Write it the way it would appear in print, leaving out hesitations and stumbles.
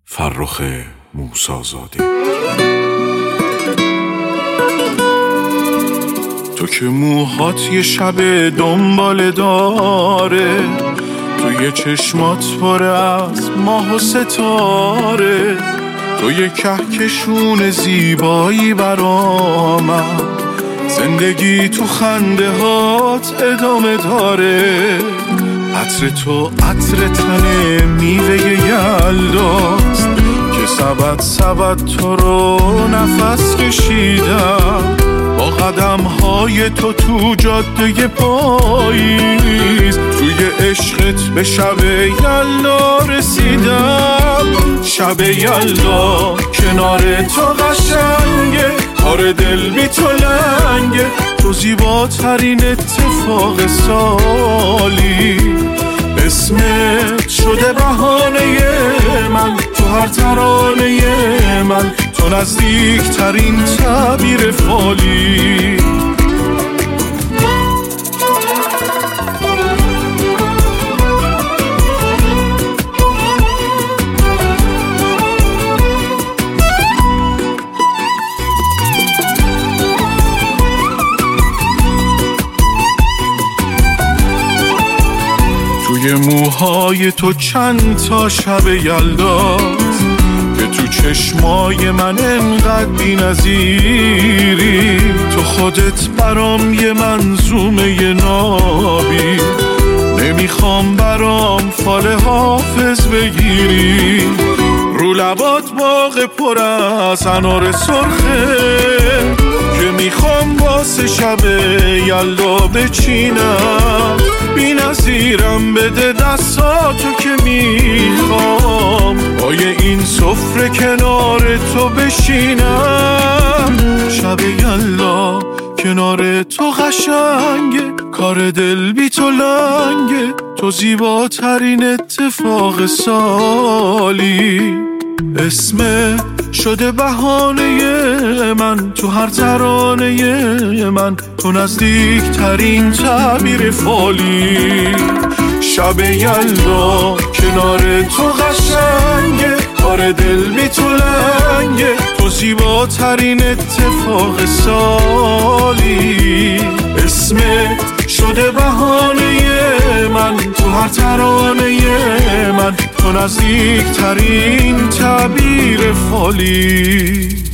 فرخ موسی‌زاده. تو که موهات یه شب دنبال داره، توی چشمات پر از ماه و ستاره، تو یه کهکشون زیبایی برامم، زندگی تو خنده هات ادامه داره. عطر تو عطر تن میوه یلداست که سبد تو رو نفس کشیدم، با قدم های تو تو جاده پاییز، توی عشقت به شب یلدا رسیدم. شب یلدا کنار تو قشنگه، کار دل بی تو لنگه، تو زیباترین اتفاق سالی. اسمت شده بهانه من، تو هر ترانه من، تو نزدیک ترین تعبیر فالی. توی موهای تو چند تا شب یلداست که تو چشمای من انقدر بی نظیری، تو خودت برام یه منظومه نابی، نمیخوام برام فال حافظ بگیری. رو لبات باغ پر از انار سرخه که میخوام واسه شب یلدا بچینم، بی نظیرم بده دستاتو که میخوام، پای این سفره کنار تو بشینم. شب یلدا کنار تو قشنگه، کار دل بی تو لنگه، تو زیباترین اتفاق سالی. اسمت شده بهانه من، تو هر ترانه من، تو نزدیک ترین تعبیر فالی. شب یلدا کنار تو قشنگه، کار دل بی تو لنگه، تو زیباترین اتفاق سالی. اسمت شده بهانه من، تو هر ترانه من، تو نزدیک ترین تعبیر فالی.